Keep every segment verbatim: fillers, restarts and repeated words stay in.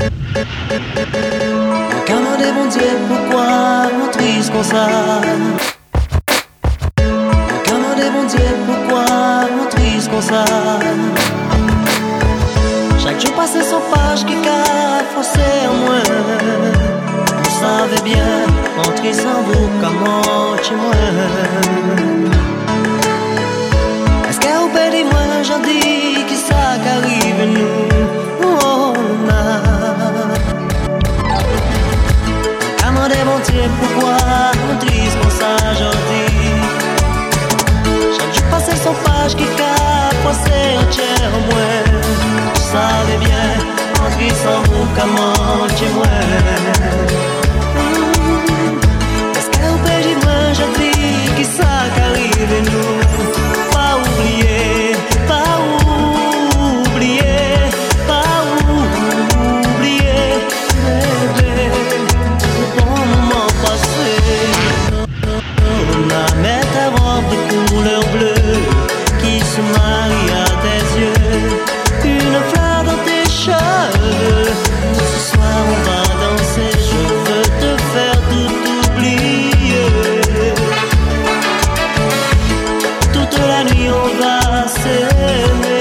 Commandez mon Dieu, pourquoi on triste comme ça? Commandez mon Dieu, pourquoi on triste comme ça? Chaque jour passé son page qui qu'a forcé en moi. Vous savez bien, en triste sans vous, comment tu moi? Est-ce qu'elle vous pédit moi, j'en dis qui ça qu'arrive nous? Oh, na. Commandez mon Dieu, pourquoi on triste comme ça, j'en dis? Chaque jour passé son page qui qu'a forcé en tiers en moi. Vous savez bien, en triste sans vous, comment tu moi? Est-ce qu'elle vous pédit moi, j'en dis qui ça qu'arrive nous? Pas oublier, pas oublier, pas oublier, bébé, le bon moment passé. On a mis ta robe de couleur bleue qui se marie à tes yeux, une fleur dans tes cheveux. Ce soir on va danser, je veux te faire tout oublier. Toute la nuit on va s'aimer.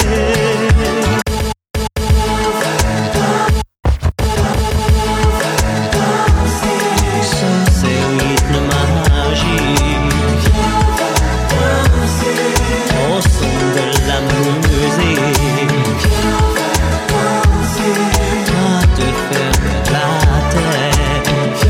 Ce c'est un rythme magique au son de la musique, à te faire la tête.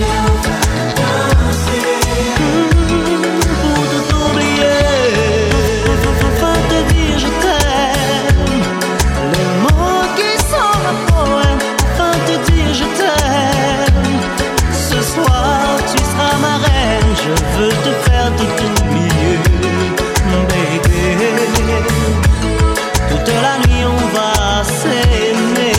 Pour tout oublier, enfin te dire je t'aime. Les mots qui sont un poème, enfin te dire je t'aime. Ce soir tu seras ma reine, je veux te faire tout oublier, baby. Toute la nuit on va s'aimer.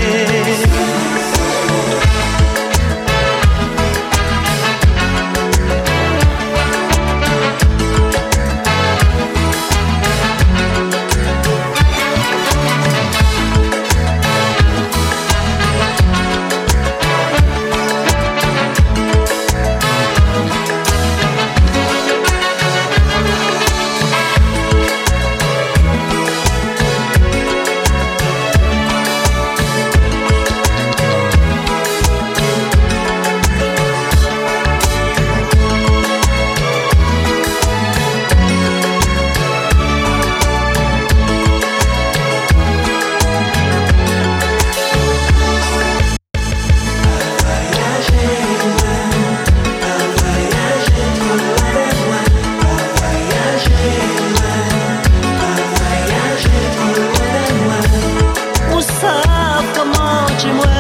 Vous savez comment tu m'aimes.